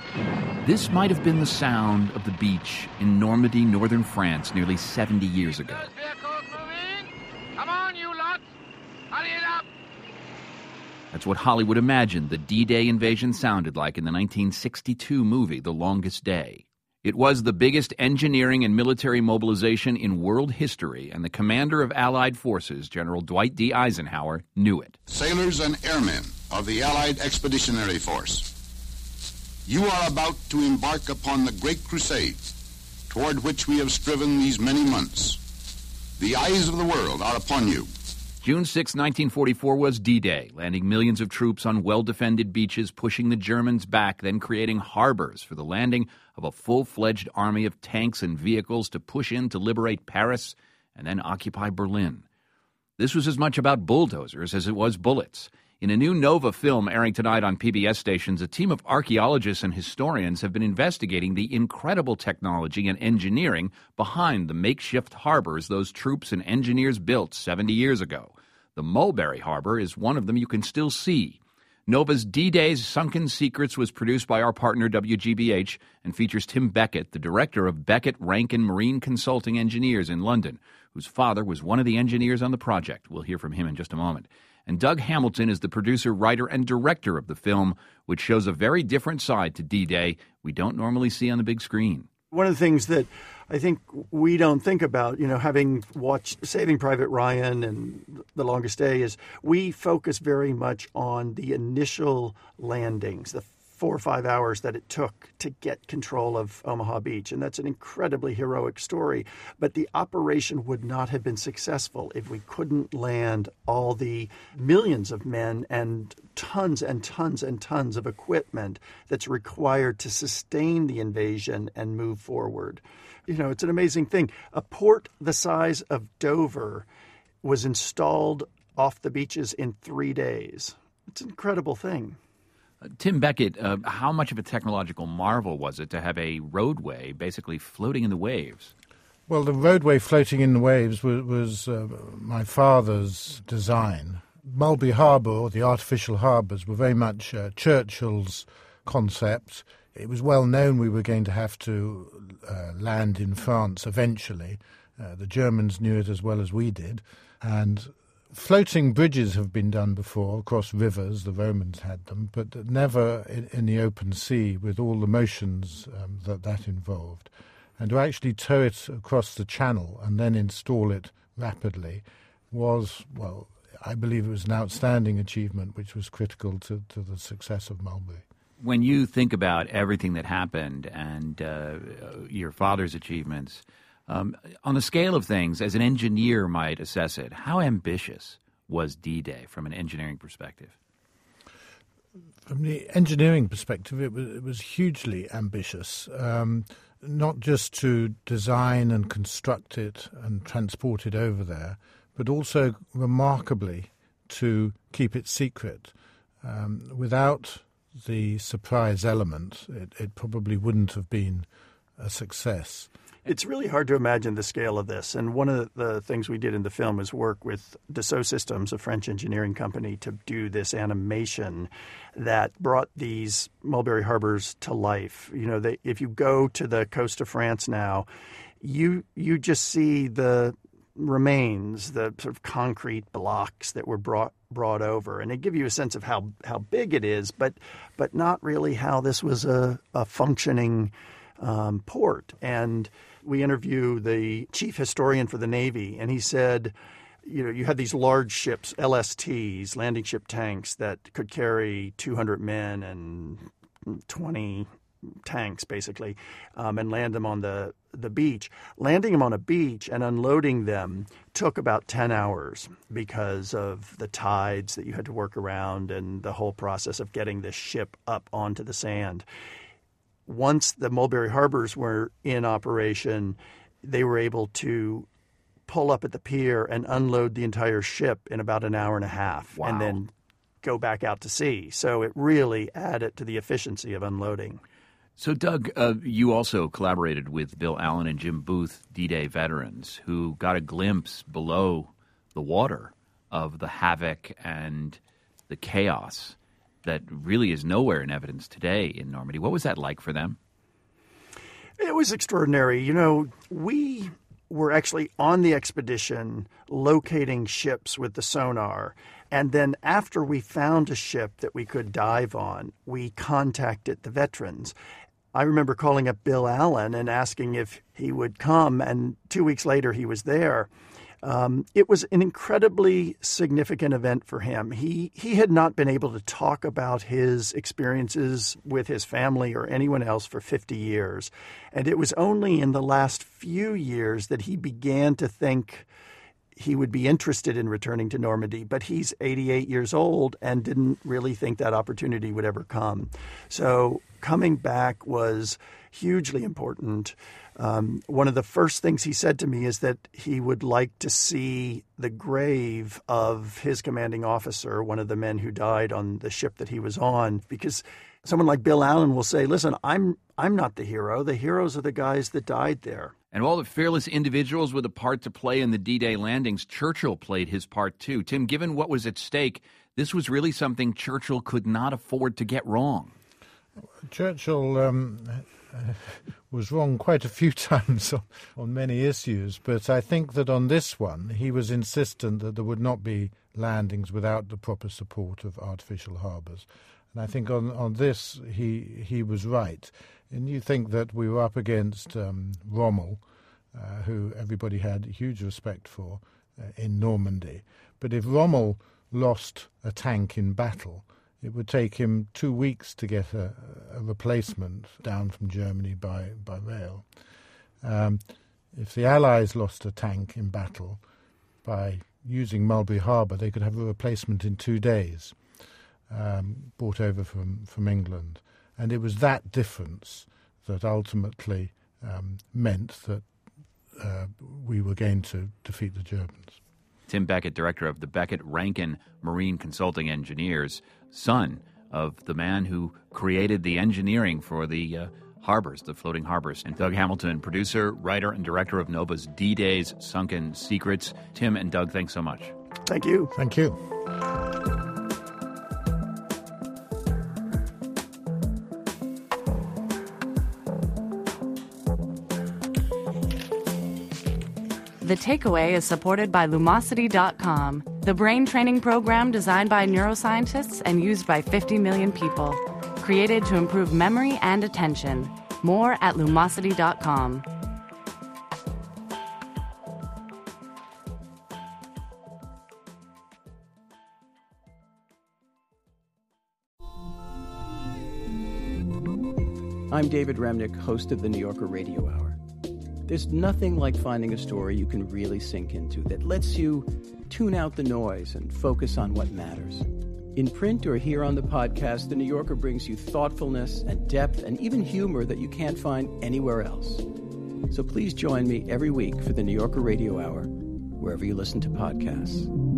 This might have been the sound of the beach in Normandy, northern France, nearly 70 years ago. Come on, you lot! Hurry it up! That's what Hollywood imagined the D-Day invasion sounded like in the 1962 movie, The Longest Day. It was the biggest engineering and military mobilization in world history, and the commander of Allied forces, General Dwight D. Eisenhower, knew it. Sailors and airmen of the Allied Expeditionary Force, you are about to embark upon the great crusade toward which we have striven these many months. The eyes of the world are upon you. June 6, 1944 was D-Day, landing millions of troops on well-defended beaches, pushing the Germans back, then creating harbors for the landing of a full-fledged army of tanks and vehicles to push in to liberate Paris and then occupy Berlin. This was as much about bulldozers as it was bullets. In a new Nova film airing tonight on PBS stations, a team of archaeologists and historians have been investigating the incredible technology and engineering behind the makeshift harbors those troops and engineers built 70 years ago. The Mulberry Harbor is one of them you can still see. Nova's D-Day's Sunken Secrets was produced by our partner WGBH and features Tim Beckett, the director of Beckett Rankin Marine Consulting Engineers in London, whose father was one of the engineers on the project. We'll hear from him in just a moment. And Doug Hamilton is the producer, writer, and director of the film, which shows a very different side to D-Day we don't normally see on the big screen. One of the things that I think we don't think about, having watched Saving Private Ryan and The Longest Day, is we focus very much on the initial landings, the 4 or 5 hours that it took to get control of Omaha Beach. And that's an incredibly heroic story. But the operation would not have been successful if we couldn't land all the millions of men and tons and tons and tons of equipment that's required to sustain the invasion and move forward. It's an amazing thing. A port the size of Dover was installed off the beaches in 3 days. It's an incredible thing. Tim Beckett, how much of a technological marvel was it to have a roadway basically floating in the waves? Well, the roadway floating in the waves was my father's design. Mulberry Harbour, or the artificial harbours, were very much Churchill's concept. It was well known we were going to have to land in France eventually. The Germans knew it as well as we did. And floating bridges have been done before across rivers. The Romans had them, but never in the open sea with all the motions that involved. And to actually tow it across the channel and then install it rapidly was, well, I believe it was an outstanding achievement which was critical to the success of Mulberry. When you think about everything that happened and your father's achievements, on the scale of things, as an engineer might assess it, how ambitious was D-Day from an engineering perspective? From the engineering perspective, it was hugely ambitious, not just to design and construct it and transport it over there, but also remarkably to keep it secret. Without the surprise element, it probably wouldn't have been a success. It's really hard to imagine the scale of this. And one of the things we did in the film is work with Dassault Systems, a French engineering company, to do this animation that brought these Mulberry Harbors to life. If you go to the coast of France now, you just see the remains, the sort of concrete blocks that were brought over, and they give you a sense of how big it is, but not really how this was a functioning port. And we interviewed the chief historian for the Navy, and he said, you had these large ships, LSTs, landing ship tanks, that could carry 200 men and 20 tanks, basically, and land them on the beach. Landing them on a beach and unloading them took about 10 hours because of the tides that you had to work around and the whole process of getting the ship up onto the sand. Once the Mulberry Harbors were in operation, they were able to pull up at the pier and unload the entire ship in about an hour and a half. Wow. And then go back out to sea. So it really added to the efficiency of unloading. So, Doug, you also collaborated with Bill Allen and Jim Booth, D-Day veterans, who got a glimpse below the water of the havoc and the chaos. that really is nowhere in evidence today in Normandy. What was that like for them? It was extraordinary. You know, we were actually on the expedition locating ships with the sonar. And then after we found a ship that we could dive on, we contacted the veterans. I remember calling up Bill Allen and asking if he would come, and 2 weeks later he was there. It was an incredibly significant event for him. He had not been able to talk about his experiences with his family or anyone else for 50 years. And it was only in the last few years that he began to think he would be interested in returning to Normandy. But he's 88 years old and didn't really think that opportunity would ever come. So coming back was hugely important. One of the first things he said to me is that he would like to see the grave of his commanding officer, one of the men who died on the ship that he was on, because someone like Bill Allen will say, listen, I'm not the hero. The heroes are the guys that died there. And all the fearless individuals with a part to play in the D-Day landings, Churchill played his part too. Tim, given what was at stake, this was really something Churchill could not afford to get wrong. Churchill was wrong quite a few times on many issues, but I think that on this one he was insistent that there would not be landings without the proper support of artificial harbours. And I think on this he was right. And you think that we were up against Rommel, who everybody had huge respect for in Normandy. But if Rommel lost a tank in battle, it would take him 2 weeks to get a replacement down from Germany by rail. If the Allies lost a tank in battle, by using Mulberry Harbour, they could have a replacement in 2 days, brought over from England. And it was that difference that ultimately meant that we were going to defeat the Germans. Tim Beckett, director of the Beckett-Rankin Marine Consulting Engineers, son of the man who created the engineering for the harbors, the floating harbors. And Doug Hamilton, producer, writer, and director of NOVA's D-Days Sunken Secrets. Tim and Doug, thanks so much. Thank you. Thank you. The Takeaway is supported by Lumosity.com, the brain training program designed by neuroscientists and used by 50 million people. Created to improve memory and attention. More at Lumosity.com. I'm David Remnick, host of the New Yorker Radio Hour. There's nothing like finding a story you can really sink into that lets you tune out the noise and focus on what matters. In print or here on the podcast, The New Yorker brings you thoughtfulness and depth and even humor that you can't find anywhere else. So please join me every week for the New Yorker Radio Hour, wherever you listen to podcasts.